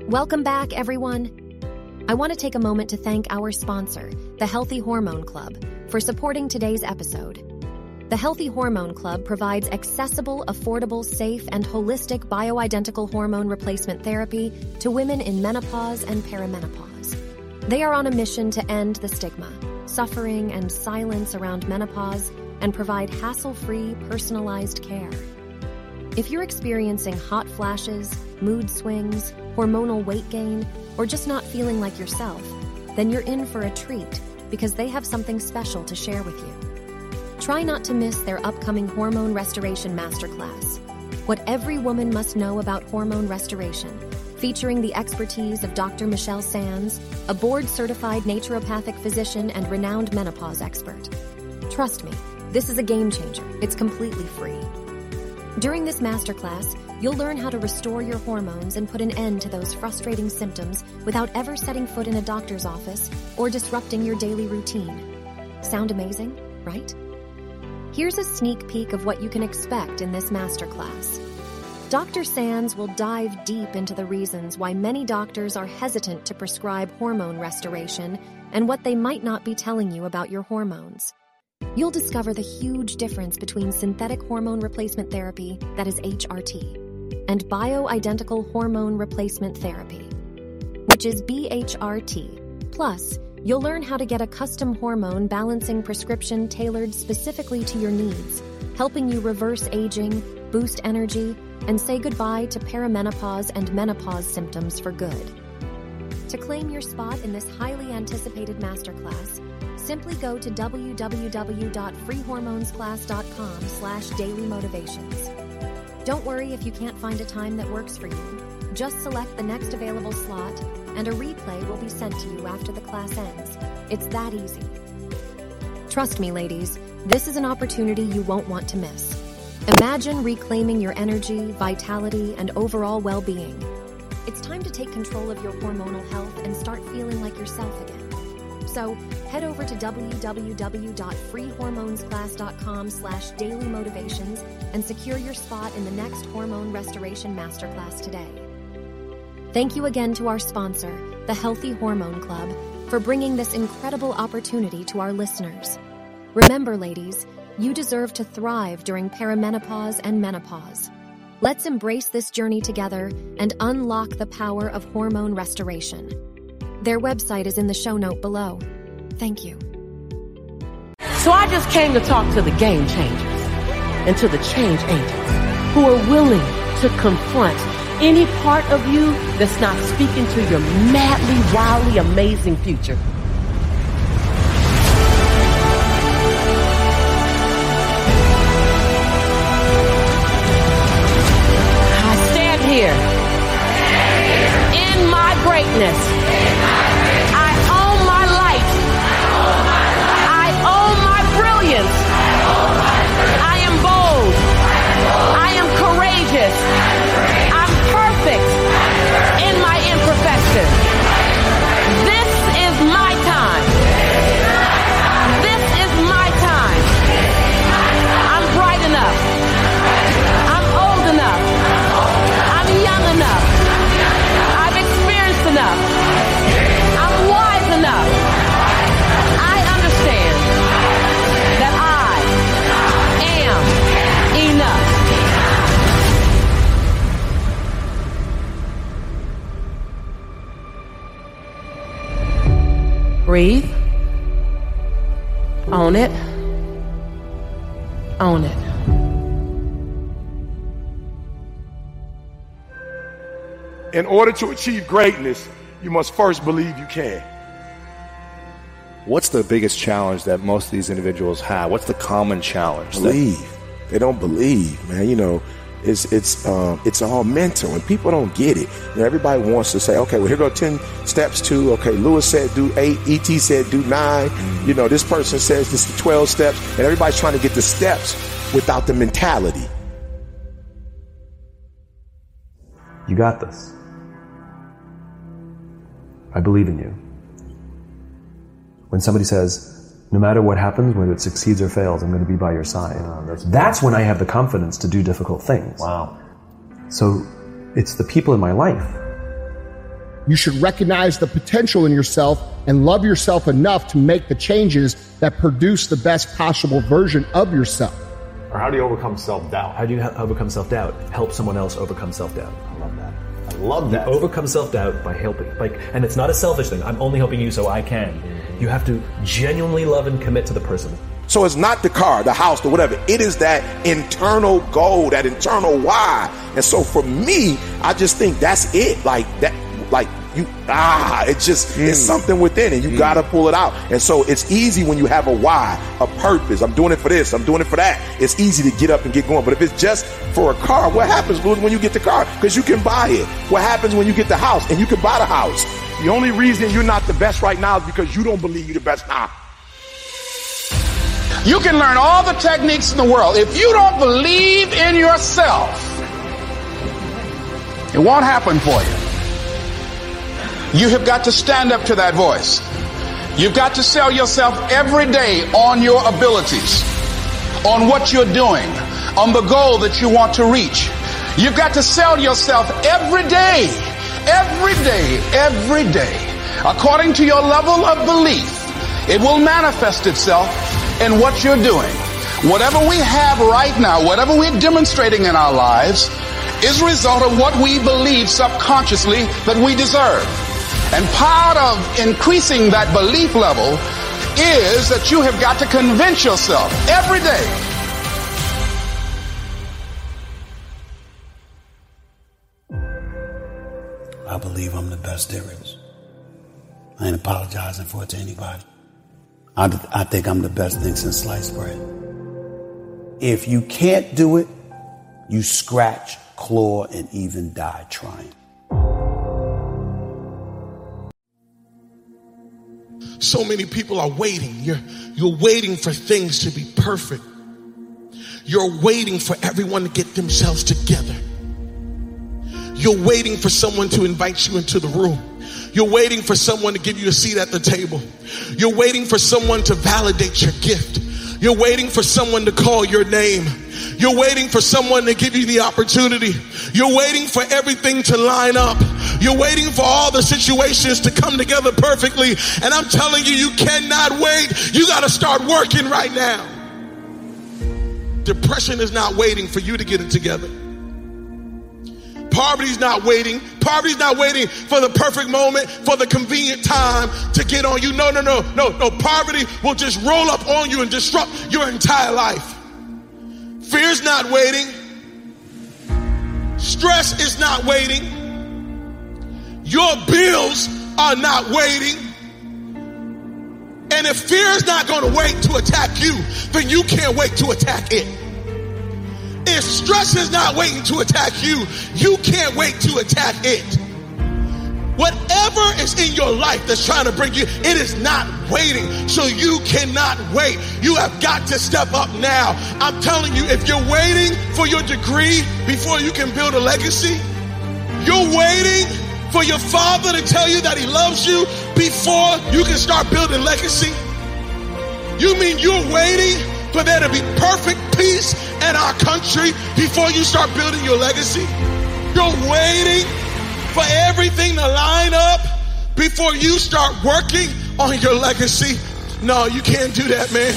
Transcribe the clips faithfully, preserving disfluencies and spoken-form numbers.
Welcome back, everyone. I want to take a moment to thank our sponsor, the Healthy Hormone Club, for supporting today's episode. The Healthy Hormone Club provides accessible, affordable, safe, and holistic bioidentical hormone replacement therapy to women in menopause and perimenopause. They are on a mission to end the stigma, suffering, and silence around menopause and provide hassle-free, personalized care. If you're experiencing hot flashes, mood swings, hormonal weight gain, or just not feeling like yourself, then you're in for a treat because they have something special to share with you. Try not to miss their upcoming Hormone Restoration Masterclass, What Every Woman Must Know About Hormone Restoration, featuring the expertise of Doctor Michelle Sands, a board-certified naturopathic physician and renowned menopause expert. Trust me, this is a game changer. It's completely free. During this masterclass, you'll learn how to restore your hormones and put an end to those frustrating symptoms without ever setting foot in a doctor's office or disrupting your daily routine. Sound amazing, right? Here's a sneak peek of what you can expect in this masterclass. Doctor Sands will dive deep into the reasons why many doctors are hesitant to prescribe hormone restoration and what they might not be telling you about your hormones. You'll discover the huge difference between synthetic hormone replacement therapy, that is H R T, and bioidentical hormone replacement therapy, which is B H R T. Plus, you'll learn how to get a custom hormone balancing prescription tailored specifically to your needs, helping you reverse aging, boost energy, and say goodbye to perimenopause and menopause symptoms for good. To claim your spot in this highly anticipated masterclass, simply go to w w w dot free hormones class dot com slash daily motivations. Don't worry if you can't find a time that works for you. Just select the next available slot, and a replay will be sent to you after the class ends. It's that easy. Trust me, ladies, this is an opportunity you won't want to miss. Imagine reclaiming your energy, vitality, and overall well-being. It's time to take control of your hormonal health and start feeling like yourself again. So head over to w w w dot free hormones class dot com slash daily motivations and secure your spot in the next Hormone Restoration Masterclass today. Thank you again to our sponsor, the Healthy Hormone Club, for bringing this incredible opportunity to our listeners. Remember, ladies, you deserve to thrive during perimenopause and menopause. Let's embrace this journey together and unlock the power of hormone restoration. Their website is in the show note below. Thank you. So I just came to talk to the game changers and to the change agents who are willing to confront any part of you that's not speaking to your madly, wildly amazing future. I stand here in my greatness. I own my light. I own my brilliance. I am bold. I am courageous. I'm perfect in my imperfection. This is my time. This is my time. I'm bright enough. I'm old enough. I'm young enough. I've experienced enough. I'm wise enough. I understand that I am enough. Breathe. Own it. Own it. In order to achieve greatness, you must first believe you can. What's the biggest challenge that most of these individuals have? What's the common challenge? Believe. They don't believe, man. You know, it's it's um, it's all mental, and people don't get it. You know, everybody wants to say, okay, well, here go ten steps to. Okay, Lewis said do eight. E T said do nine. Mm-hmm. You know, this person says this is twelve steps, and everybody's trying to get the steps without the mentality. You got this. I believe in you. When somebody says, no matter what happens, whether it succeeds or fails, I'm going to be by your side. Uh, that's, that's when I have the confidence to do difficult things. Wow. So it's the people in my life You should recognize the potential in yourself and love yourself enough to make the changes that produce the best possible version of yourself. Or how do you overcome self-doubt? How do you overcome self-doubt? Help someone else overcome self-doubt. I love that. I love that. You overcome self-doubt by helping. Like, and it's not a selfish thing. I'm only helping you so I can. Mm-hmm. You have to genuinely love and commit to the person. So it's not the car, the house, or whatever. It is that internal goal, that internal why. And so for me, I just think that's it. Like that, like you, ah, it's just, mm. it's something within and you mm. got to pull it out. And so it's easy when you have a why, a purpose. I'm doing it for this. I'm doing it for that. It's easy to get up and get going. But if it's just for a car, what happens, Louis, when you get the car? Because you can buy it. What happens when you get the house and you can buy the house? The only reason you're not the best right now is because you don't believe you're the best now. You can learn all the techniques in the world. If you don't believe in yourself, it won't happen for you. You have got to stand up to that voice. You've got to sell yourself every day on your abilities, on what you're doing, on the goal that you want to reach. You've got to sell yourself every day, every day, every day. According to your level of belief, it will manifest itself in what you're doing. Whatever we have right now, whatever we're demonstrating in our lives, is a result of what we believe subconsciously that we deserve. And part of increasing that belief level is that you have got to convince yourself every day. I believe I'm the best there is. I ain't apologizing for it to anybody. I, I think I'm the best thing since sliced bread. If you can't do it, you scratch, claw, and even die trying. So many people are waiting. You're, you're waiting for things to be perfect. You're waiting for everyone to get themselves together. You're waiting for someone to invite you into the room. You're waiting for someone to give you a seat at the table. You're waiting for someone to validate your gift. You're waiting for someone to call your name. You're waiting for someone to give you the opportunity. You're waiting for everything to line up. You're waiting for all the situations to come together perfectly. And I'm telling you, you cannot wait. You got to start working right now. Depression is not waiting for you to get it together. Poverty's not waiting. Poverty's not waiting for the perfect moment, for the convenient time to get on you. No, no, no, no, no. Poverty will just roll up on you and disrupt your entire life. Fear's not waiting. Stress is not waiting. Your bills are not waiting. And if fear is not going to wait to attack you, then you can't wait to attack it. If stress is not waiting to attack you, you can't wait to attack it. Whatever is in your life that's trying to bring you, it is not waiting. So you cannot wait. You have got to step up now. I'm telling you, if you're waiting for your degree before you can build a legacy, you're waiting for your father to tell you that he loves you before you can start building legacy. You mean you're waiting for there to be perfect peace in our country before you start building your legacy? You're waiting for everything to line up before you start working on your legacy? No, you can't do that, man.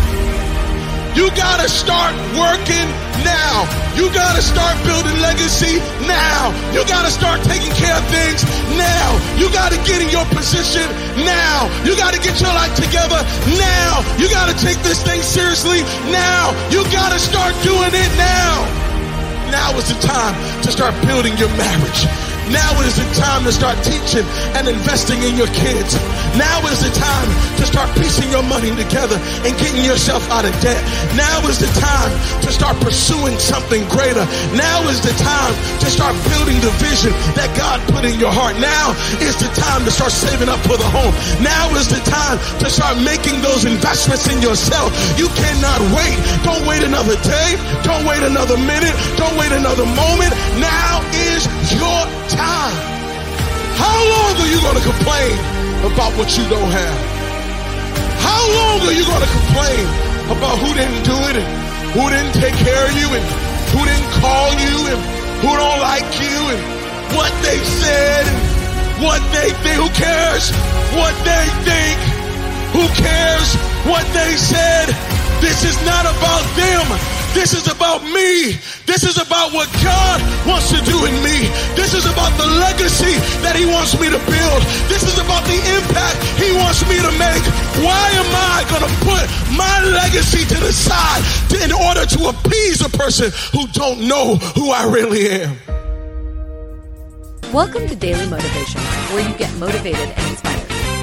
You gotta start working now. You gotta start building legacy now. You gotta start taking care of things now. You gotta get in your position now. You gotta get your life together now. You gotta take this thing seriously now. You gotta start doing it now. Now is the time to start building your marriage. Now is the time to start teaching and investing in your kids. Now is the time to start piecing your money together and getting yourself out of debt. Now is the time to start pursuing something greater. Now is the time to start building the vision that God put in your heart. Now is the time to start saving up for the home. Now is the time to start making those investments in yourself. You cannot wait. Don't wait another day. Don't wait another minute. Don't wait another moment. Now is your time. How long are you going to complain about what you don't have? How long are you going to complain about who didn't do it and who didn't take care of you and who didn't call you and who don't like you and what they said and what cares what they think? Who cares what they said? This is not about them. This is about me. This is about what God wants to do in me. This is about the legacy that he wants me to build. This is about the impact he wants me to make. Why am I going to put my legacy to the side to, in order to appease a person who don't know who I really am? Welcome to Daily Motivation, where you get motivated and inspired.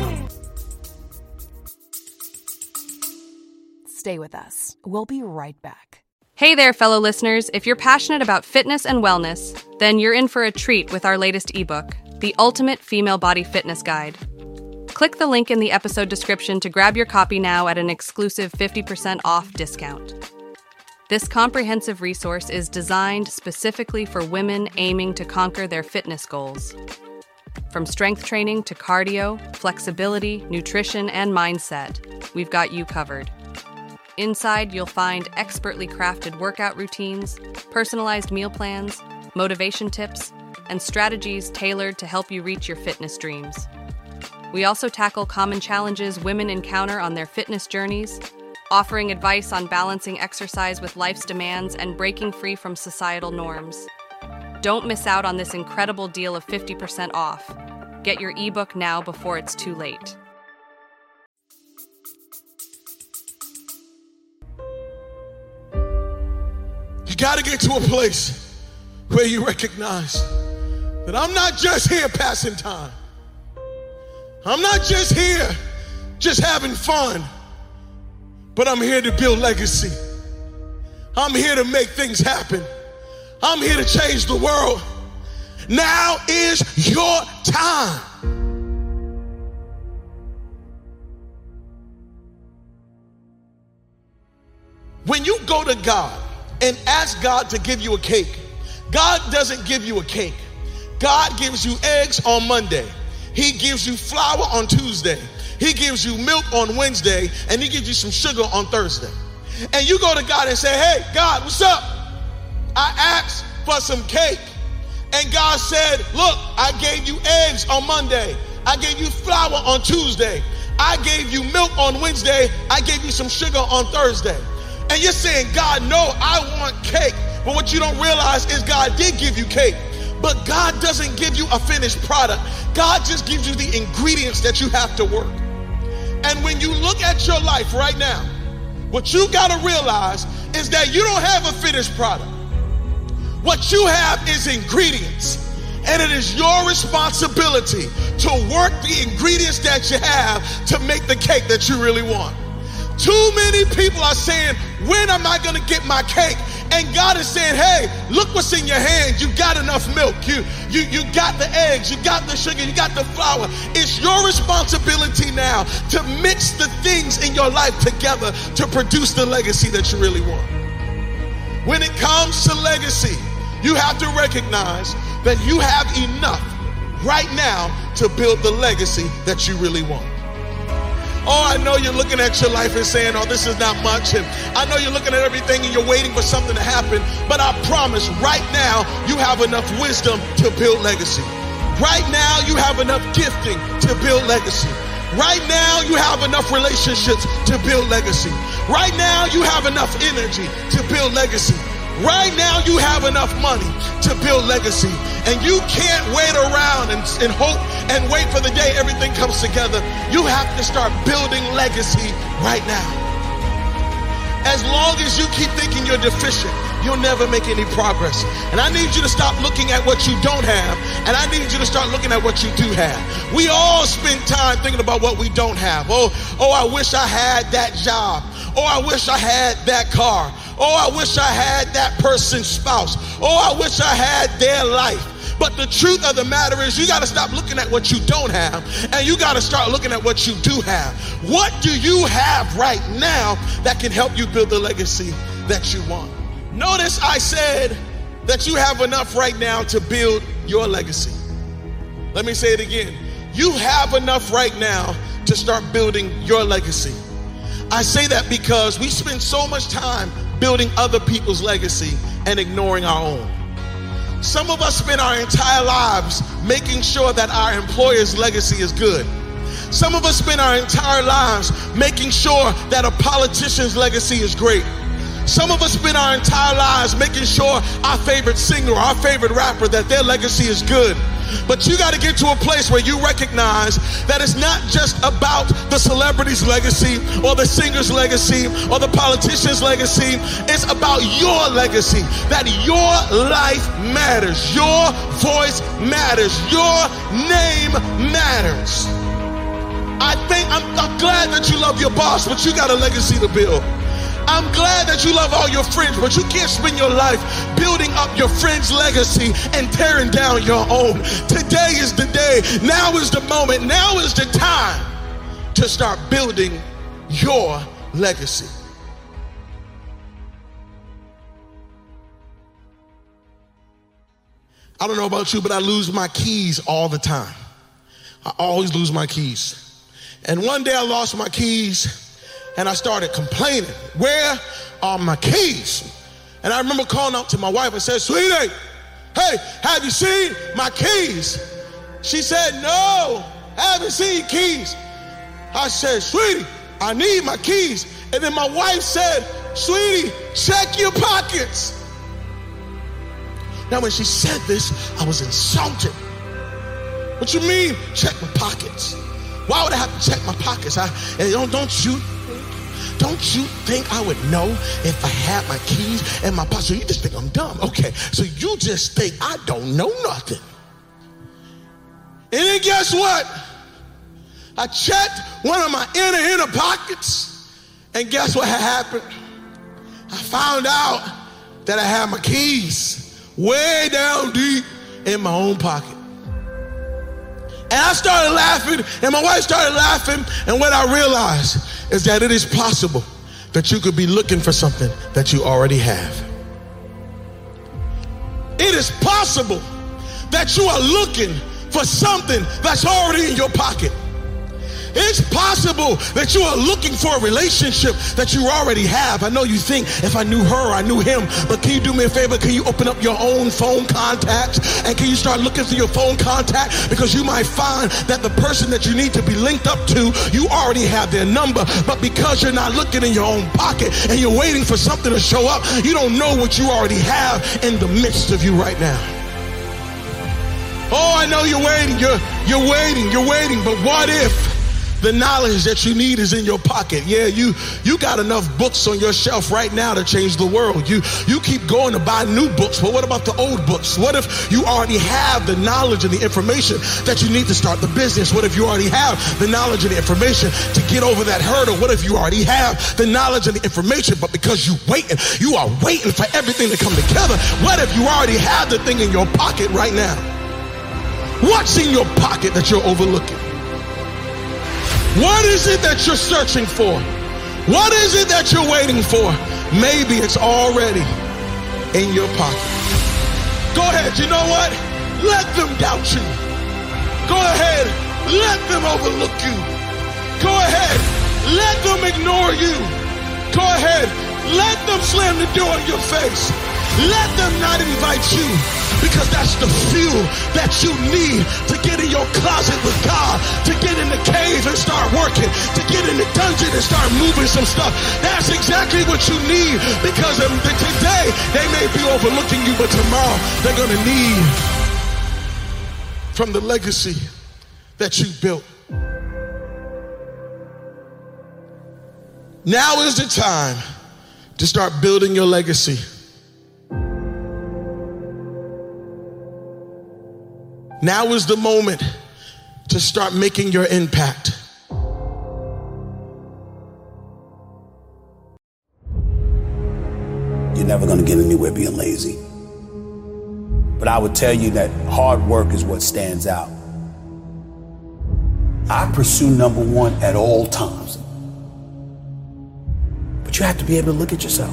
Stay with us. We'll be right back. Hey there, fellow listeners. If you're passionate about fitness and wellness, then you're in for a treat with our latest ebook, The Ultimate Female Body Fitness Guide. Click the link in the episode description to grab your copy now at an exclusive fifty percent off discount. This comprehensive resource is designed specifically for women aiming to conquer their fitness goals. From strength training to cardio, flexibility, nutrition, and mindset, we've got you covered. Inside, you'll find expertly crafted workout routines, personalized meal plans, motivation tips, and strategies tailored to help you reach your fitness dreams. We also tackle common challenges women encounter on their fitness journeys, offering advice on balancing exercise with life's demands and breaking free from societal norms. Don't miss out on this incredible deal of fifty percent off. Get your ebook now before it's too late. You got to get to a place where you recognize that I'm not just here passing time. I'm not just here just having fun, but I'm here to build legacy. I'm here to make things happen. I'm here to change the world. Now is your time. When you go to God and ask God to give you a cake, God doesn't give you a cake. God gives you eggs on Monday. He gives you flour on Tuesday. He gives you milk on Wednesday, and he gives you some sugar on Thursday. And you go to God and say, hey, God, what's up? I asked for some cake. And God said, look, I gave you eggs on Monday. I gave you flour on Tuesday. I gave you milk on Wednesday. I gave you some sugar on Thursday. And you're saying, God, no, I want cake. But what you don't realize is God did give you cake. But God doesn't give you a finished product. God just gives you the ingredients that you have to work. And when you look at your life right now, what you got to realize is that you don't have a finished product. What you have is ingredients. And it is your responsibility to work the ingredients that you have to make the cake that you really want. Too many people are saying, when am I going to get my cake? And God is saying, hey, look what's in your hand. You got enough milk. You, you, you got the eggs. You got the sugar. You got the flour. It's your responsibility now to mix the things in your life together to produce the legacy that you really want. When it comes to legacy, you have to recognize that you have enough right now to build the legacy that you really want. Oh, I know you're looking at your life and saying, oh, this is not much. And I know you're looking at everything and you're waiting for something to happen. But I promise right now you have enough wisdom to build legacy. Right now you have enough gifting to build legacy. Right now you have enough relationships to build legacy. Right now you have enough energy to build legacy. Right now you have enough money to build legacy. And you can't wait around and, and hope and wait for the day everything comes together. You have to start building legacy right now. As long as you keep thinking you're deficient, you'll never make any progress. And I need you to stop looking at what you don't have, and I need you to start looking at what you do have. We all spend time thinking about what we don't have. Oh, oh, I wish I had that job. Oh, I wish I had that car. Oh, I wish I had that person's spouse. Oh, I wish I had their life. But the truth of the matter is you got to stop looking at what you don't have, and you got to start looking at what you do have. What do you have right now that can help you build the legacy that you want? Notice I said that you have enough right now to build your legacy. Let me say it again. You have enough right now to start building your legacy. I say that because we spend so much time building other people's legacy and ignoring our own. Some of us spend our entire lives making sure that our employer's legacy is good, Some of us spend our entire lives making sure that a politician's legacy is great. Some of us spend our entire lives making sure our favorite singer or our favorite rapper, that their legacy is good. But you got to get to a place where you recognize that it's not just about the celebrity's legacy or the singer's legacy or the politician's legacy. It's about your legacy, that your life matters, your voice matters, your name matters. I think I'm, I'm glad that you love your boss, but you got a legacy to build. I'm glad that you love all your friends, but you can't spend your life building up your friend's legacy and tearing down your own. Today is the day. Now is the moment. Now is the time to start building your legacy. I don't know about you, but I lose my keys all the time. I always lose my keys. And one day I lost my keys and I started complaining. Where are my keys? And I remember calling out to my wife and said, sweetie, hey, have you seen my keys? She said, no, I haven't seen keys. I said, sweetie, I need my keys. And then my wife said, sweetie, check your pockets. Now, when she said this, I was insulted. What you mean, check my pockets? Why would I have to check my pockets? I, and don't, don't you Don't you think I would know if I had my keys in my pocket? So you just think I'm dumb. Okay, so you just think I don't know nothing. And then guess what? I checked one of my inner, inner pockets, and guess what had happened? I found out that I had my keys way down deep in my own pocket. And I started laughing, and my wife started laughing, and what I realized is that it is possible that you could be looking for something that you already have. It is possible that you are looking for something that's already in your pocket. It's possible that you are looking for a relationship that you already have. I know you think, if I knew her, I knew him, but can you do me a favor? Can you open up your own phone contacts and can you start looking through your phone contact? Because you might find that the person that you need to be linked up to, you already have their number, but because you're not looking in your own pocket and you're waiting for something to show up, you don't know what you already have in the midst of you right now. Oh, I know you're waiting, you're, you're waiting, you're waiting, but what if the knowledge that you need is in your pocket? Yeah, you you got enough books on your shelf right now to change the world. You you keep going to buy new books, but what about the old books? What if you already have the knowledge and the information that you need to start the business? What if you already have the knowledge and the information to get over that hurdle? What if you already have the knowledge and the information, but because you waiting, you are waiting for everything to come together? What if you already have the thing in your pocket right now? What's in your pocket that you're overlooking? What is it that you're searching for? What is it that you're waiting for? Maybe it's already in your pocket. Go ahead, you know what? Let them doubt you. Go ahead, let them overlook you. Go ahead, let them ignore you. Go ahead, let them slam the door in your face. Let them not invite you, because that's the fuel that you need to get in your closet with God, to get in the cave and start working, to get in the dungeon and start moving some stuff. That's exactly what you need, because today they may be overlooking you, but tomorrow they're going to need from the legacy that you built. Now is the time to start building your legacy. Now is the moment to start making your impact. You're never going to get anywhere being lazy. But I would tell you that hard work is what stands out. I pursue number one at all times. But you have to be able to look at yourself.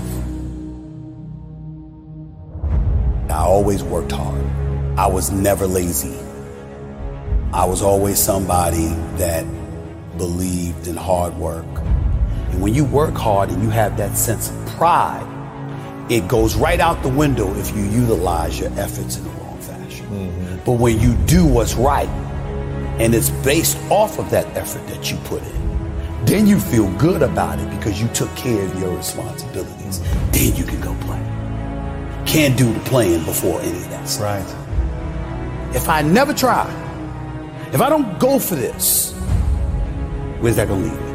I always worked hard. I was never lazy. I was always somebody that believed in hard work. And when you work hard and you have that sense of pride, it goes right out the window if you utilize your efforts in the wrong fashion. Mm-hmm. But when you do what's right and it's based off of that effort that you put in, then you feel good about it because you took care of your responsibilities. Then you can go play. Can't do the playing before any of that stuff. Right. If I never try, if I don't go for this, where's that gonna leave me?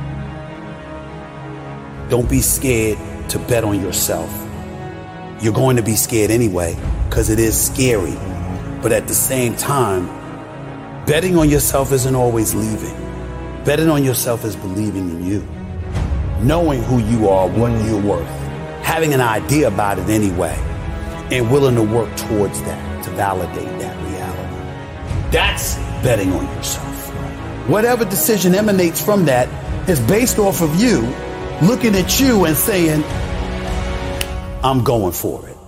Don't be scared to bet on yourself. You're going to be scared anyway, because it is scary. But at the same time, betting on yourself isn't always leaving. Betting on yourself is believing in you. Knowing who you are, what you're worth. Having an idea about it anyway. And willing to work towards that, to validate that reality. That's betting on yourself. Whatever decision emanates from that is based off of you looking at you and saying, I'm going for it.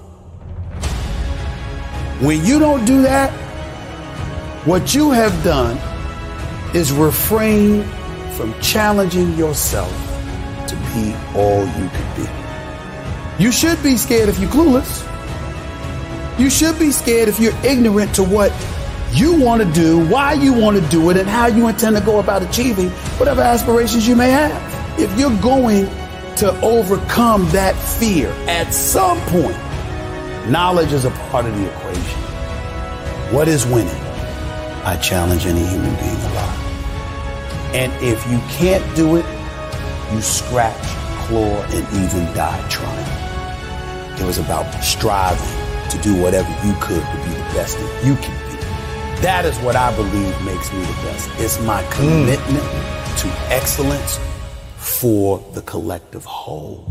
When you don't do that, what you have done is refrain from challenging yourself to be all you could be. You should be scared if you're clueless. You should be scared if you're ignorant to what you want to do, why you want to do it, and how you intend to go about achieving whatever aspirations you may have. If you're going to overcome that fear at some point, knowledge is a part of the equation. What is winning? I challenge any human being alive. And if you can't do it, you scratch, claw, and even die trying. It was about striving to do whatever you could to be the best that you can be. That is what I believe makes me the best. It's my commitment mm. to excellence for the collective whole.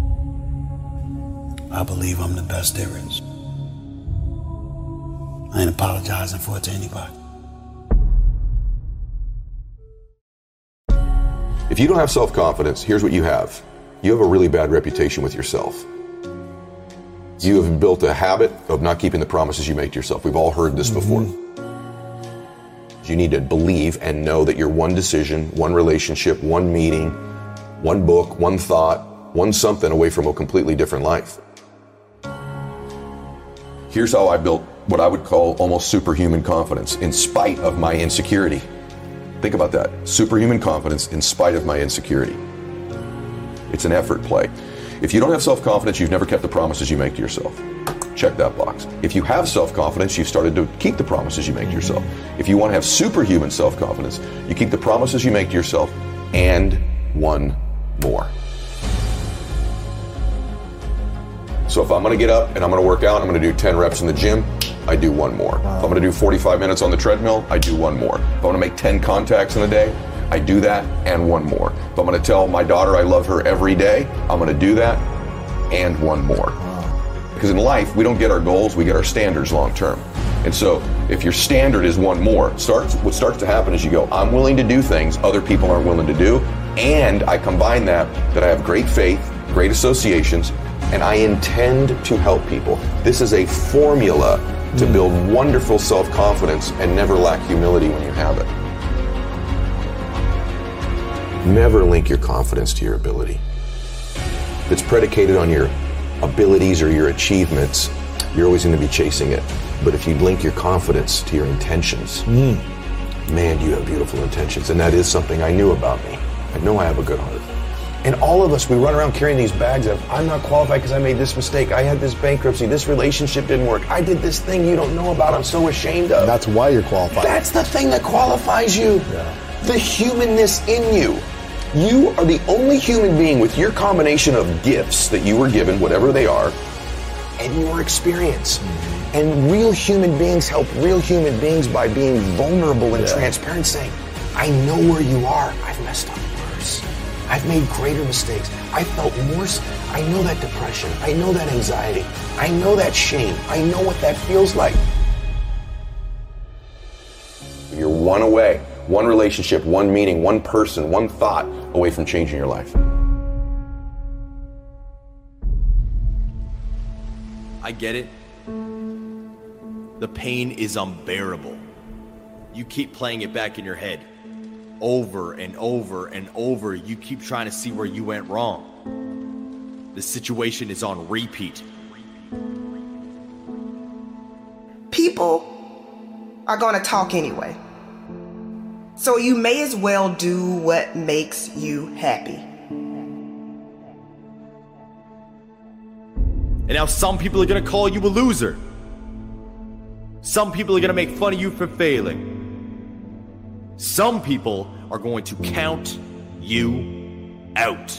I believe I'm the best there is. I ain't apologizing for it to anybody. If you don't have self-confidence, here's what you have. You have a really bad reputation with yourself. You have built a habit of not keeping the promises you make to yourself. We've all heard this before. Mm-hmm. You need to believe and know that you're one decision, one relationship, one meeting, one book, one thought, one something away from a completely different life. Here's how I built what I would call almost superhuman confidence in spite of my insecurity. Think about that. Superhuman confidence in spite of my insecurity. It's an effort play. If you don't have self-confidence, you've never kept the promises you make to yourself. Check that box. If you have self-confidence, you've started to keep the promises you make to yourself. If you want to have superhuman self-confidence, you keep the promises you make to yourself and one more. So if I'm going to get up and I'm going to work out, I'm going to do ten reps in the gym, I do one more. Wow. If I'm going to do forty-five minutes on the treadmill, I do one more. If I'm going to make ten contacts in a day, I do that and one more. If I'm going to tell my daughter I love her every day, I'm going to do that and one more. Wow. Because in life, we don't get our goals, we get our standards long term. And so if your standard is one more, starts what starts to happen is you go, I'm willing to do things other people aren't willing to do, and I combine that, that I have great faith, great associations, and I intend to help people. This is a formula to build wonderful self-confidence and never lack humility when you have it. Never link your confidence to your ability. If it's predicated on your abilities or your achievements, you're always going to be chasing it. But if you link your confidence to your intentions, mm. man, do you have beautiful intentions. And that is something I knew about me. I know I have a good heart. And all of us, we run around carrying these bags of, I'm not qualified because I made this mistake. I had this bankruptcy. This relationship didn't work. I did this thing you don't know about. I'm so ashamed of. That's why you're qualified. That's the thing that qualifies you. Yeah. The humanness in you. You are the only human being with your combination of gifts that you were given, whatever they are, and your experience. Mm-hmm. And real human beings help real human beings by being vulnerable and yeah. transparent, saying, I know where you are. I've messed up worse. I've made greater mistakes. I felt worse. I know that depression. I know that anxiety. I know that shame. I know what that feels like. You're one away, one relationship, one meeting, one person, one thought away from changing your life. I get it. The pain is unbearable. You keep playing it back in your head. Over and over and over, you keep trying to see where you went wrong. The situation is on repeat. People are going to talk anyway. So you may as well do what makes you happy. And now some people are going to call you a loser. Some people are going to make fun of you for failing. Some people are going to count you out.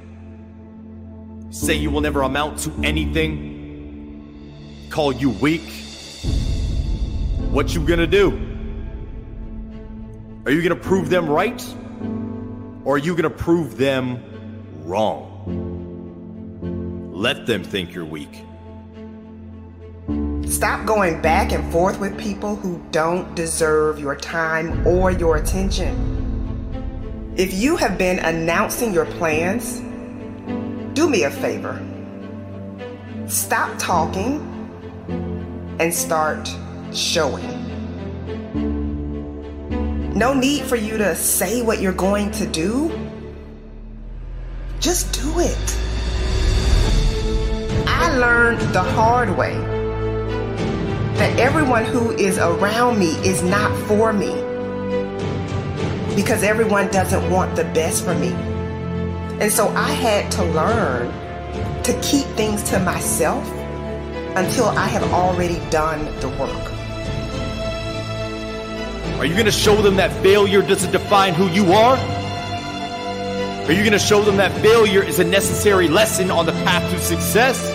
Say you will never amount to anything. Call you weak. What you going to do? Are you going to prove them right? Or are you going to prove them wrong? Let them think you're weak. Stop going back and forth with people who don't deserve your time or your attention. If you have been announcing your plans, do me a favor. Stop talking and start showing. No need for you to say what you're going to do. Just do it. I learned the hard way that everyone who is around me is not for me, because everyone doesn't want the best for me. And so I had to learn to keep things to myself until I have already done the work. Are you going to show them that failure doesn't define who you are? Are you going to show them that failure is a necessary lesson on the path to success?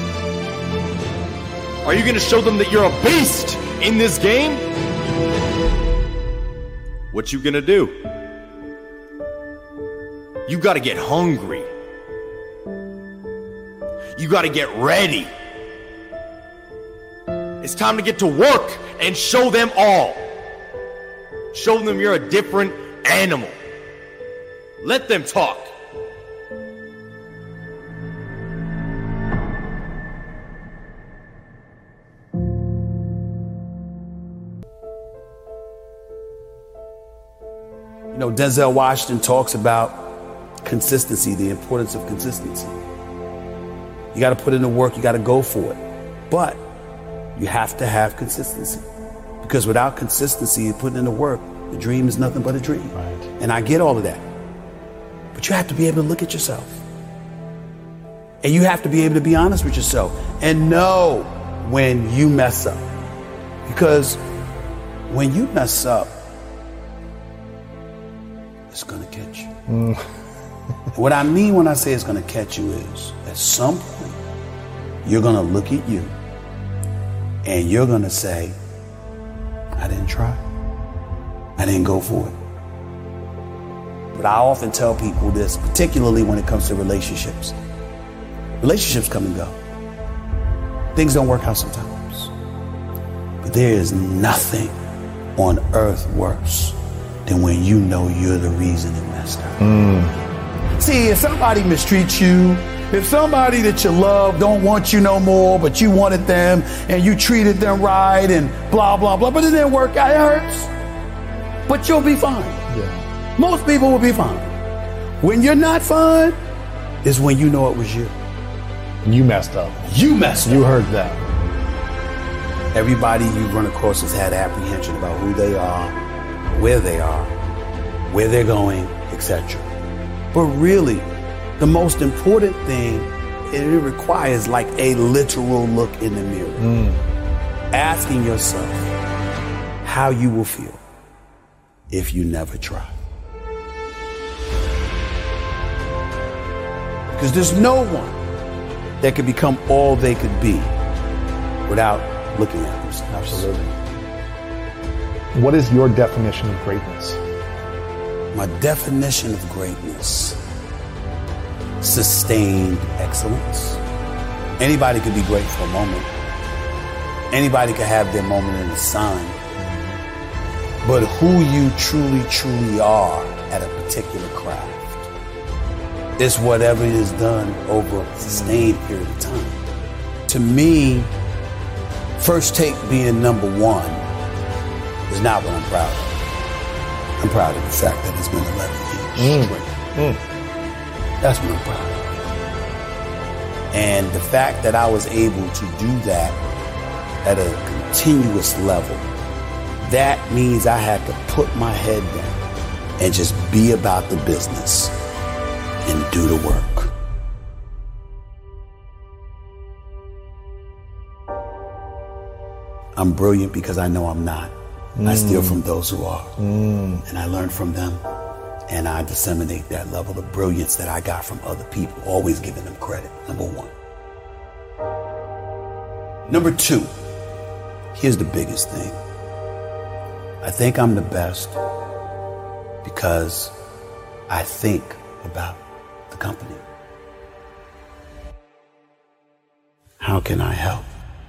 Are you going to show them that you're a beast in this game? What you going to do? You got to get hungry. You got to get ready. It's time to get to work and show them all. Show them you're a different animal. Let them talk. You know, Denzel Washington talks about consistency, the importance of consistency. You got to put in the work, you got to go for it. But you have to have consistency. Because without consistency and putting in the work, the dream is nothing but a dream. Right. And I get all of that. But you have to be able to look at yourself. And you have to be able to be honest with yourself and know when you mess up. Because when you mess up, it's going to catch you. Mm. What I mean when I say it's going to catch you is, at some point, you're going to look at you and you're going to say, I didn't try. I didn't go for it. But I often tell people this, particularly when it comes to relationships. Relationships come and go. Things don't work out sometimes. But there is nothing on earth worse than when you know you're the reason it messed up. Mm. See, if somebody mistreats you, if somebody that you love don't want you no more, but you wanted them and you treated them right and blah, blah, blah, but it didn't work out, it hurts. But you'll be fine. Yeah. Most people will be fine. When you're not fine is when you know it was you. You messed up. You messed up. You heard that. Everybody you run across has had apprehension about who they are, where they are, where they're going, et cetera. But really, the most important thing, it requires like a literal look in the mirror. Mm. Asking yourself how you will feel if you never try. Because there's no one that could become all they could be without looking at themselves. Absolutely. What is your definition of greatness? My definition of greatness: sustained excellence. Anybody could be great for a moment. Anybody could have their moment in the sun. But who you truly, truly are at a particular craft is whatever is done over a sustained period of time. To me, First Take being number one is not what I'm proud of. I'm proud of the fact that it's been eleven years straight. Mm. Mm. That's what I'm proud of. And the fact that I was able to do that at a continuous level, that means I had to put my head down and just be about the business and do the work. I'm brilliant because I know I'm not. Mm. I steal from those who are. Mm. And I learn from them. And I disseminate that level of brilliance that I got from other people, always giving them credit, number one. Number two, here's the biggest thing. I think I'm the best because I think about the company. How can I help?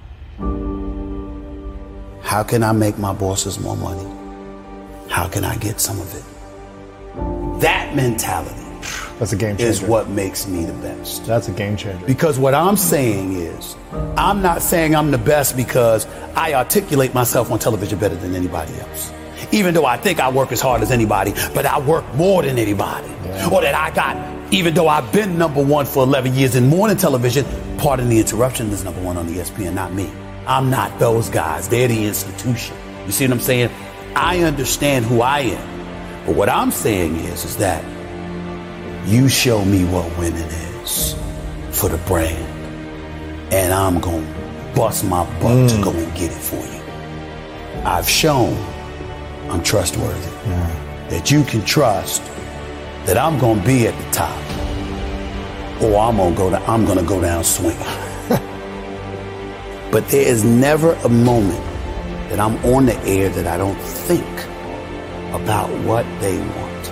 How can I make my bosses more money? How can I get some of it? That mentality That's a game changer. is what makes me the best. That's a game changer. Because what I'm saying is, I'm not saying I'm the best because I articulate myself on television better than anybody else. Even though I think I work as hard as anybody, but I work more than anybody. Yeah. Or that I got, even though I've been number one for eleven years in morning television, pardon the interruption, is number one on E S P N, not me. I'm not those guys. They're the institution. You see what I'm saying? I understand who I am. But what I'm saying is, is that you show me what winning is for the brand, and I'm going to bust my butt mm. to go and get it for you. I've shown I'm trustworthy, yeah. that you can trust that I'm going to be at the top, or I'm going to go down, I'm going to go down swinging. But there is never a moment that I'm on the air that I don't think about what they want.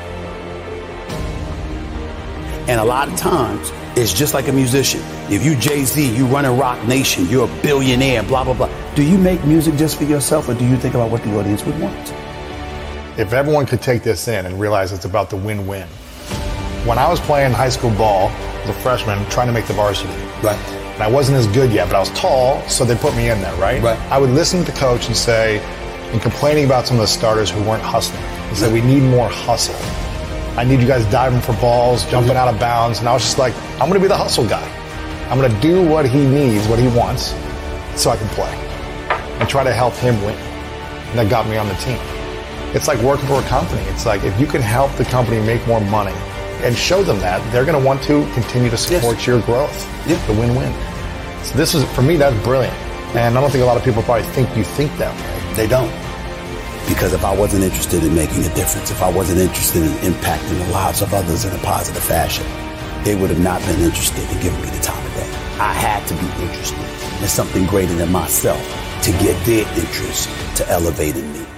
And a lot of times, it's just like a musician. If you Jay-Z, you run a Rock Nation, you're a billionaire, blah, blah, blah. Do you make music just for yourself, or do you think about what the audience would want? If everyone could take this in and realize it's about the win-win. When I was playing high school ball as a freshman, trying to make the varsity. Right. And I wasn't as good yet, but I was tall, so they put me in there, right? Right. I would listen to the coach and say, and complaining about some of the starters who weren't hustling. He said, we need more hustle. I need you guys diving for balls, jumping out of bounds. And I was just like, I'm going to be the hustle guy. I'm going to do what he needs, what he wants, so I can play. And try to help him win. And that got me on the team. It's like working for a company. It's like, if you can help the company make more money and show them that, they're going to want to continue to support yes. your growth. Yeah. The win-win. So this is, for me, that's brilliant. And I don't think a lot of people probably think you think that way. They don't. Because if I wasn't interested in making a difference, if I wasn't interested in impacting the lives of others in a positive fashion, they would have not been interested in giving me the time of day. I had to be interested in something greater than myself to get their interest to elevate in me.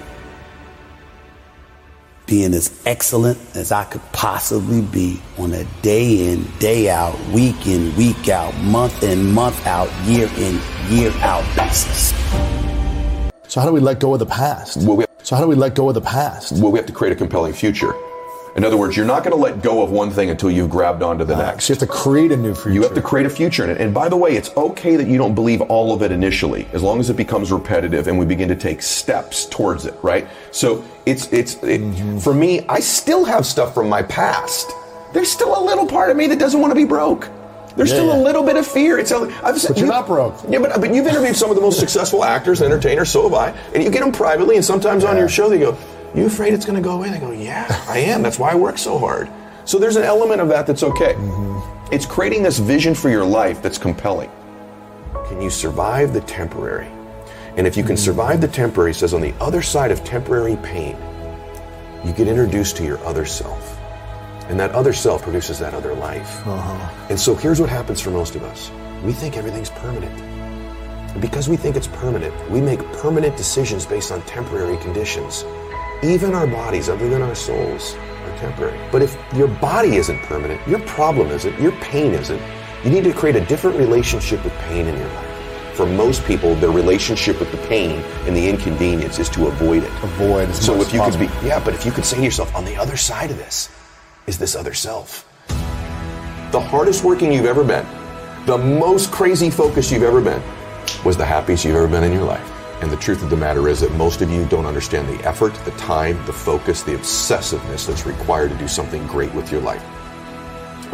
Being as excellent as I could possibly be on a day in, day out, week in, week out, month in, month out, year in, year out basis. So how do we let go of the past? Well, we so how do we let go of the past? Well, we have to create a compelling future. In other words, you're not going to let go of one thing until you've grabbed onto the uh, next. So you have to create a new future. You have to create a future in it. And by the way, it's okay that you don't believe all of it initially, as long as it becomes repetitive and we begin to take steps towards it, right? So it's, it's, it, mm-hmm. for me, I still have stuff from my past. There's still a little part of me that doesn't want to be broke. There's yeah, still yeah. a little bit of fear. It's a, I've said, but you're not broke. Yeah, but, but you've interviewed some of the most successful actors and entertainers, so have I. And you get them privately, and sometimes yeah. on your show they go, you afraid it's going to go away? They go, yeah, I am. That's why I work so hard. So there's an element of that that's okay. Mm-hmm. It's creating this vision for your life that's compelling. Can you survive the temporary? And if you can mm-hmm. survive the temporary, it says on the other side of temporary pain, you get introduced to your other self. And that other self produces that other life. Uh-huh. And so here's what happens for most of us. We think everything's permanent. And because we think it's permanent, we make permanent decisions based on temporary conditions. Even our bodies, other than our souls, are temporary. But if your body isn't permanent, your problem isn't, your pain isn't, you need to create a different relationship with pain in your life. For most people, their relationship with the pain and the inconvenience is to avoid it. Avoid as So much if you as could be, yeah, but if you could say to yourself, on the other side of this is this other self. The hardest working you've ever been, the most crazy focused you've ever been, was the happiest you've ever been in your life. And the truth of the matter is that most of you don't understand the effort, the time, the focus, the obsessiveness that's required to do something great with your life.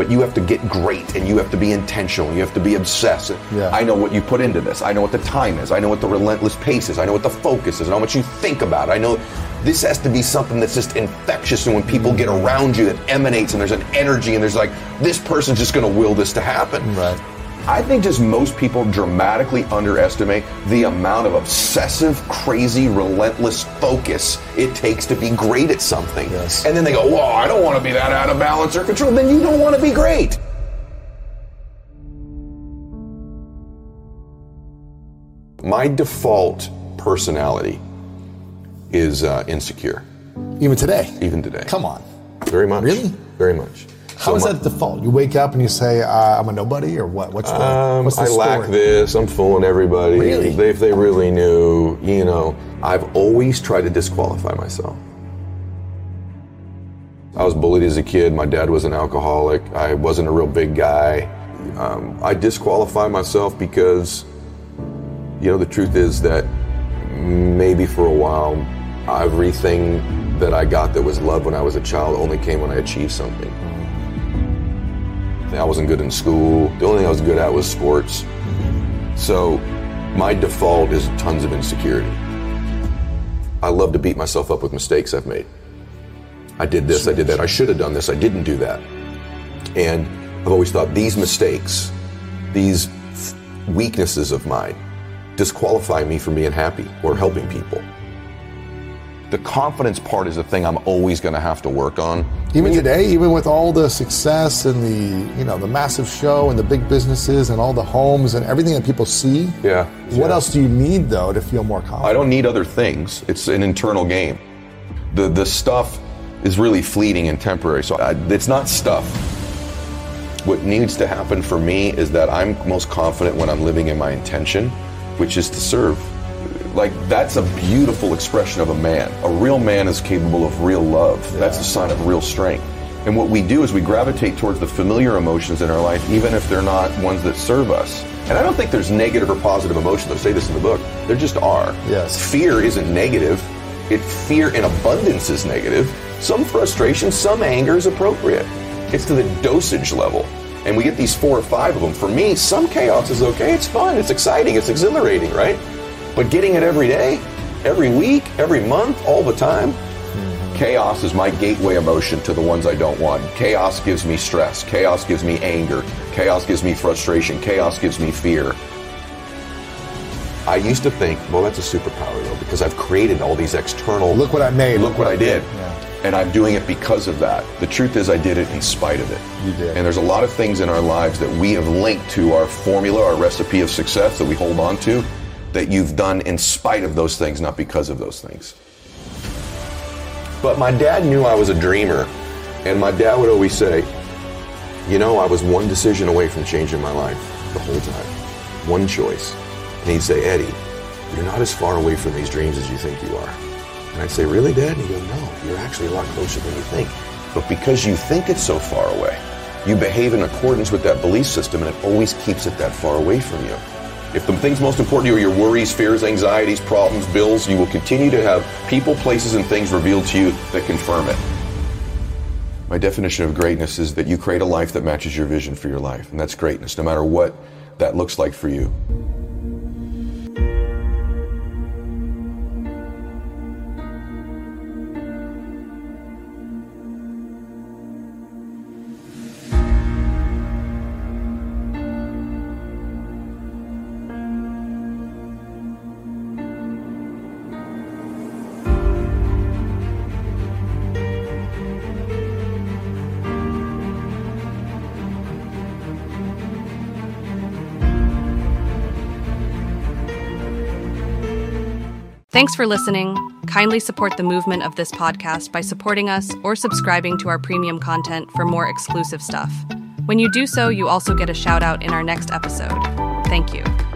but you have to get great and you have to be intentional. You have to be obsessed. Yeah. I know what you put into this. I know what the time is. I know what the relentless pace is. I know what the focus is. I know what you think about. I know this has to be something that's just infectious, and when people get around you, it emanates, and there's an energy, and there's like, this person's just going to will this to happen. Right. I think just most people dramatically underestimate the amount of obsessive, crazy, relentless focus it takes to be great at something. Yes. And then they go, whoa, I don't want to be that out of balance or control. Then you don't want to be great. My default personality is uh, insecure. Even today? Even today. Come on. Very much. Really? Very much. How So is my- that default? You wake up and you say, uh, I'm a nobody, or what? What's the, Um, what's the I story? lack this. I'm fooling everybody. Really? They, if they really knew, you know, I've always tried to disqualify myself. I was bullied as a kid. My dad was an alcoholic. I wasn't a real big guy. Um, I disqualify myself because, you know, the truth is that maybe for a while, everything that I got that was love when I was a child only came when I achieved something. I wasn't good in school. The only thing I was good at was sports. So my default is tons of insecurity. I love to beat myself up with mistakes I've made. I did this, I did that, I should have done this, I didn't do that. And I've always thought these mistakes, these weaknesses of mine, disqualify me from being happy or helping people. The confidence part is the thing I'm always going to have to work on. Even today, even with all the success and the, you know, the massive show and the big businesses and all the homes and everything that people see. Yeah. What yeah. else do you need, though, to feel more confident? I don't need other things. It's an internal game. The the stuff is really fleeting and temporary. So I, it's not stuff. What needs to happen for me is that I'm most confident when I'm living in my intention, which is to serve. Like, that's a beautiful expression of a man. A real man is capable of real love. Yeah. That's a sign of real strength. And what we do is we gravitate towards the familiar emotions in our life, even if they're not ones that serve us. And I don't think there's negative or positive emotions. I say this in the book. There just are. Yes. Fear isn't negative. It fear in abundance is negative. Some frustration, some anger is appropriate. It's to the dosage level. And we get these four or five of them. For me, some chaos is okay. It's fun. It's exciting. It's exhilarating, right? But getting it every day, every week, every month, all the time, mm-hmm. Chaos is my gateway emotion to the ones I don't want. Chaos gives me stress. Chaos gives me anger. Chaos gives me frustration. Chaos gives me fear. I used to think, well, that's a superpower, though, because I've created all these external... Look what I made. Look, look what, what I did. Yeah. And I'm doing it because of that. The truth is I did it in spite of it. You did. And there's a lot of things in our lives that we have linked to our formula, our recipe of success that we hold on to, that you've done in spite of those things, not because of those things. But my dad knew I was a dreamer, and my dad would always say, you know, I was one decision away from changing my life the whole time. One choice. And he'd say, Eddie, you're not as far away from these dreams as you think you are. And I'd say, really, Dad? And he'd go, no, you're actually a lot closer than you think. But because you think it's so far away, you behave in accordance with that belief system, and it always keeps it that far away from you. If the things most important to you are your worries, fears, anxieties, problems, bills, you will continue to have people, places, and things revealed to you that confirm it. My definition of greatness is that you create a life that matches your vision for your life, and that's greatness, no matter what that looks like for you. Thanks for listening. Kindly support the movement of this podcast by supporting us or subscribing to our premium content for more exclusive stuff. When you do so, you also get a shout out in our next episode. Thank you.